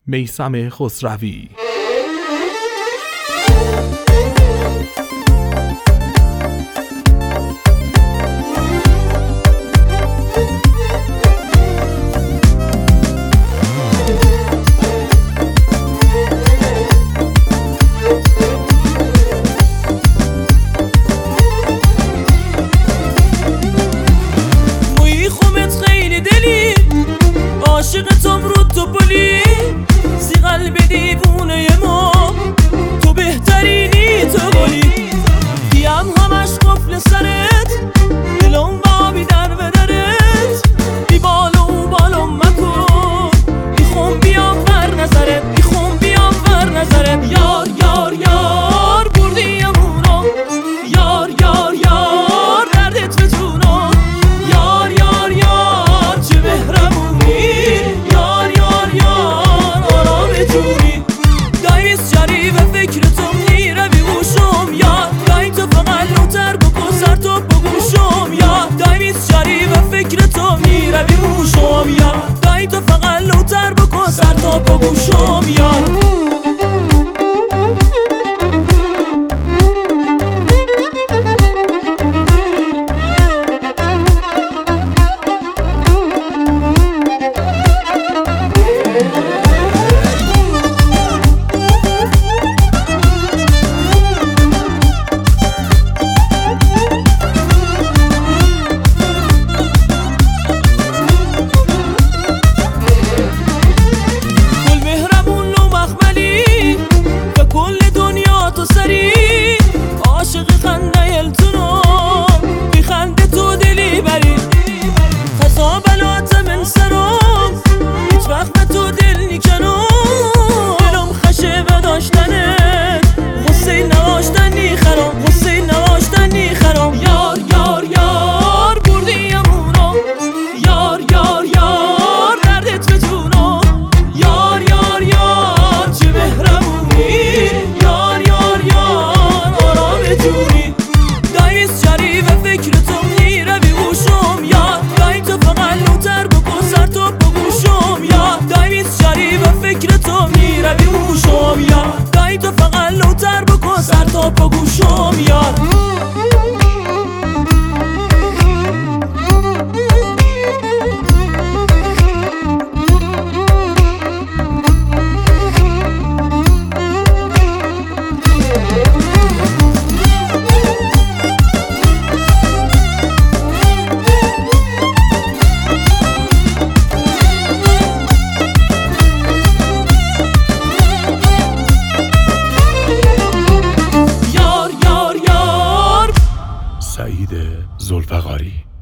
میثم خسروی. عاشقتم رو تو بلی سی قلب دیوونه ما تو بهترینی تو بلی بیام همش قفل سرت دلم بابی در بدرت بی بالو بالم مکن میخوام بیام بر نظرت میخوام بیام بر نظرت یار یار یار بردیمونو یار یار یار دردت به جونو یار یار یار چه مهربونی دایی تو فقط لوتر بکن سر تا بگوشم یار عاشق خنده التونو بخنده تو دلی بری خزا بلات من سرم هیچ وقت به تو دل نیکنم دلم خشه بداشتنه غصه نواشتن نیخرم غصه نواشتن نیخرم یار یار یار بردیمونو یار یار یار دردت به جونو یار یار یار چه مهربونی یار یار یار آرام جونی دایست شریف فکر تو میره بیگوشم یار دایی تو فقط لوتر بکن سر تو بگوشم یار دایست شریف فکر تو میره بیگوشم یار دایی تو فقط لوتر بکن سر تو بگوشم یار سعید ذوالفقاری.